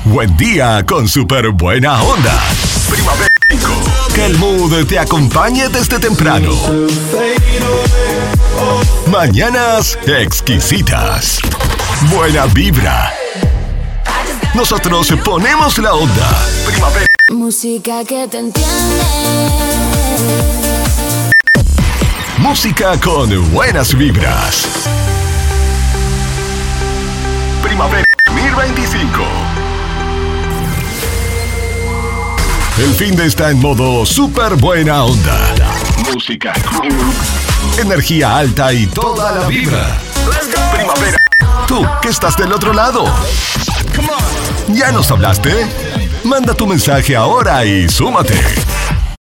Buen día con super buena onda. Primavera, que el mood te acompañe desde temprano. Mañanas exquisitas. Buena vibra. Nosotros ponemos la onda. Primavera. Música que te entiende. Música con buenas vibras. Primavera 2025. El fin de está en modo super buena onda. Música cool, energía alta y toda la vibra. Primavera. Tú, que estás del otro lado. ¿Ya nos hablaste? Manda tu mensaje ahora y súmate.